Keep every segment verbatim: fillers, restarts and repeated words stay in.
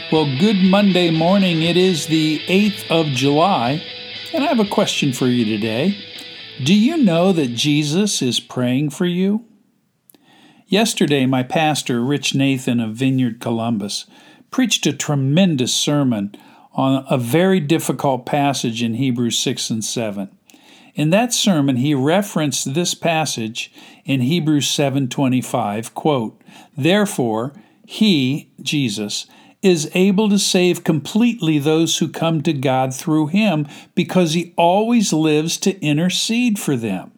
Well, good Monday morning. It is the eighth of July, and I have a question for you today. Do you know that Jesus is praying for you? Yesterday, my pastor, Rich Nathan of Vineyard Columbus, preached a tremendous sermon on a very difficult passage in Hebrews six and seven. In that sermon, he referenced this passage in Hebrews seven twenty-five, quote, "Therefore, he, Jesus, is able to save completely those who come to God through him, because he always lives to intercede for them."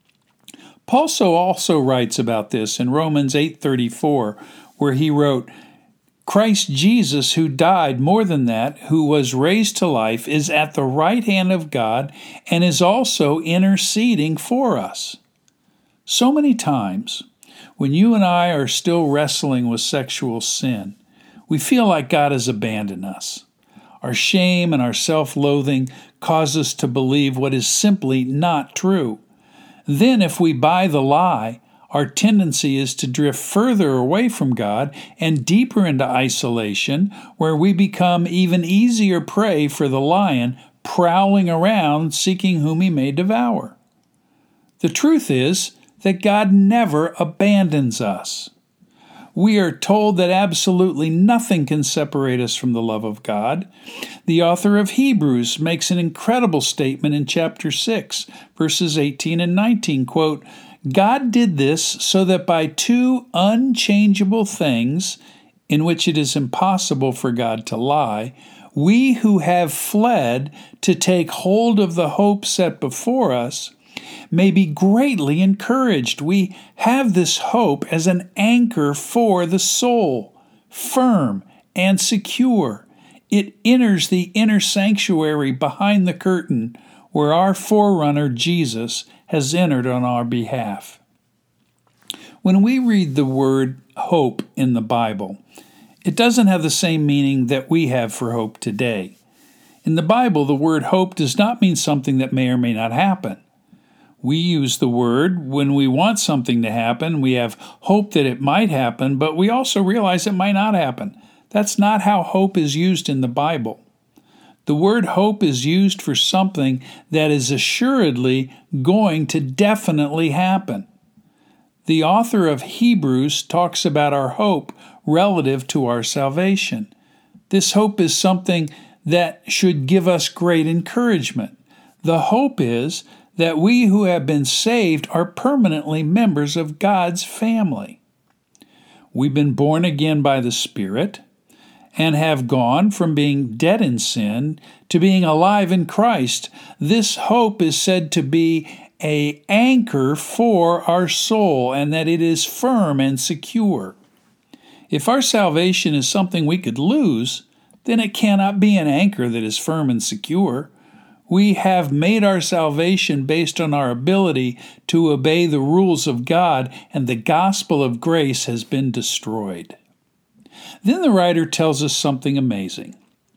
Paul also writes about this in Romans eight thirty-four, where he wrote, "Christ Jesus, who died, more than that, who was raised to life, is at the right hand of God and is also interceding for us." So many times, when you and I are still wrestling with sexual sin, we feel like God has abandoned us. Our shame and our self-loathing cause us to believe what is simply not true. Then, if we buy the lie, our tendency is to drift further away from God and deeper into isolation, where we become even easier prey for the lion prowling around seeking whom he may devour. The truth is that God never abandons us. We are told that absolutely nothing can separate us from the love of God. The author of Hebrews makes an incredible statement in chapter six, verses eighteen and nineteen, quote, "God did this so that by two unchangeable things, in which it is impossible for God to lie, we who have fled to take hold of the hope set before us may be greatly encouraged." We have this hope as an anchor for the soul, firm and secure. It enters the inner sanctuary behind the curtain, where our forerunner Jesus has entered on our behalf. When we read the word hope in the Bible, it doesn't have the same meaning that we have for hope today. In the Bible, the word hope does not mean something that may or may not happen. We use the word when we want something to happen. We have hope that it might happen, but we also realize it might not happen. That's not how hope is used in the Bible. The word hope is used for something that is assuredly going to definitely happen. The author of Hebrews talks about our hope relative to our salvation. This hope is something that should give us great encouragement. The hope is that we who have been saved are permanently members of God's family. We've been born again by the Spirit and have gone from being dead in sin to being alive in Christ. This hope is said to be an anchor for our soul, and that it is firm and secure. If our salvation is something we could lose, then it cannot be an anchor that is firm and secure. We have made our salvation based on our ability to obey the rules of God, and the gospel of grace has been destroyed. Then the writer tells us something amazing.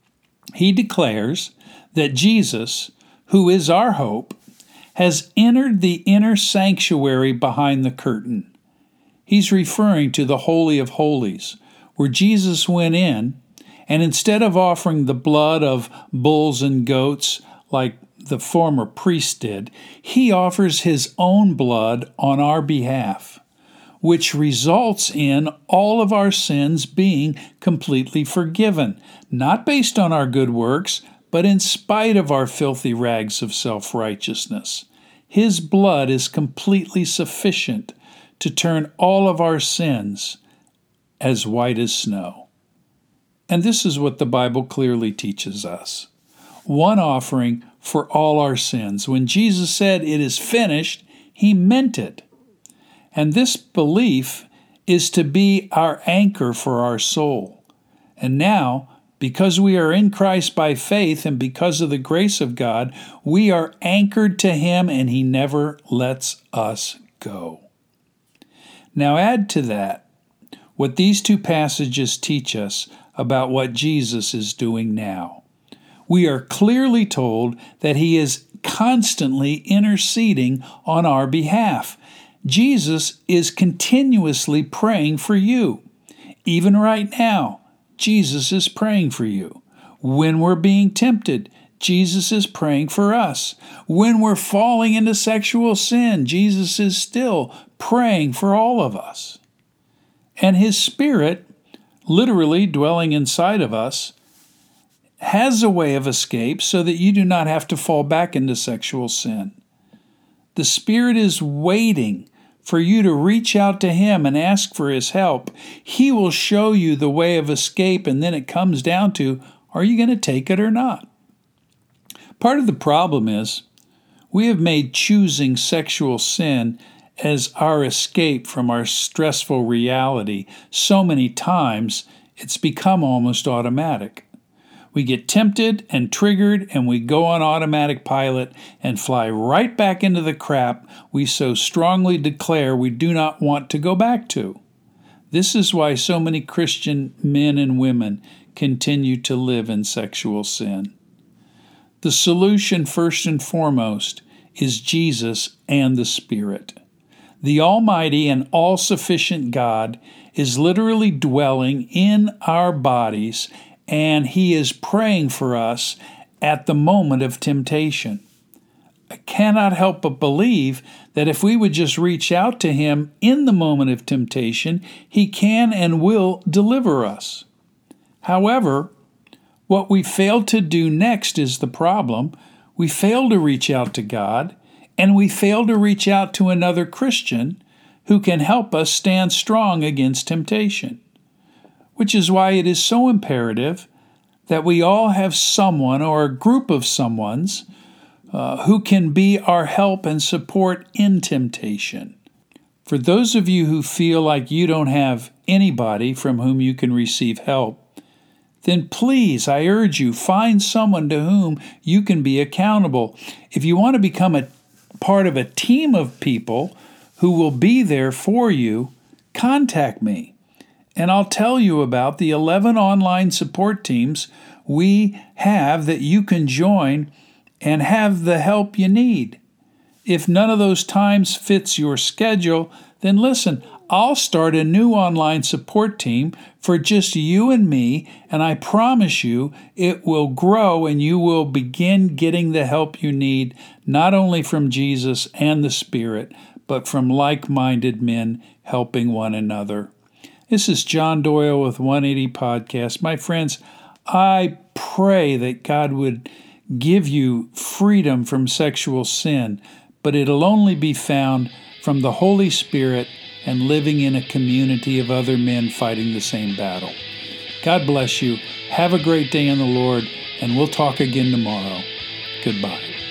He declares that Jesus, who is our hope, has entered the inner sanctuary behind the curtain. He's referring to the Holy of Holies, where Jesus went in, and instead of offering the blood of bulls and goats, like the former priest did, he offers his own blood on our behalf, which results in all of our sins being completely forgiven, not based on our good works, but in spite of our filthy rags of self-righteousness. His blood is completely sufficient to turn all of our sins as white as snow. And this is what the Bible clearly teaches us. One offering for all our sins. When Jesus said, "It is finished," he meant it. And this belief is to be our anchor for our soul. And now, because we are in Christ by faith and because of the grace of God, we are anchored to him, and he never lets us go. Now add to that what these two passages teach us about what Jesus is doing now. We are clearly told that he is constantly interceding on our behalf. Jesus is continuously praying for you. Even right now, Jesus is praying for you. When we're being tempted, Jesus is praying for us. When we're falling into sexual sin, Jesus is still praying for all of us. And His Spirit, literally dwelling inside of us, has a way of escape so that you do not have to fall back into sexual sin. The Spirit is waiting for you to reach out to Him and ask for His help. He will show you the way of escape, and then it comes down to, are you going to take it or not? Part of the problem is we have made choosing sexual sin as our escape from our stressful reality so many times it's become almost automatic. We get tempted and triggered, and we go on automatic pilot and fly right back into the crap we so strongly declare we do not want to go back to. This is why so many Christian men and women continue to live in sexual sin. The solution, first and foremost, is Jesus and the Spirit. The Almighty and all-sufficient God is literally dwelling in our bodies, and He is praying for us at the moment of temptation. I cannot help but believe that if we would just reach out to Him in the moment of temptation, He can and will deliver us. However, what we fail to do next is the problem. We fail to reach out to God, and we fail to reach out to another Christian who can help us stand strong against temptation. Which is why it is so imperative that we all have someone or a group of someones uh, who can be our help and support in temptation. For those of you who feel like you don't have anybody from whom you can receive help, then please, I urge you, find someone to whom you can be accountable. If you want to become a part of a team of people who will be there for you, contact me. And I'll tell you about the eleven online support teams we have that you can join and have the help you need. If none of those times fits your schedule, then listen, I'll start a new online support team for just you and me, and I promise you it will grow and you will begin getting the help you need, not only from Jesus and the Spirit, but from like-minded men helping one another. This is John Doyle with one eighty Podcast. My friends, I pray that God would give you freedom from sexual sin, but it'll only be found from the Holy Spirit and living in a community of other men fighting the same battle. God bless you. Have a great day in the Lord, and we'll talk again tomorrow. Goodbye.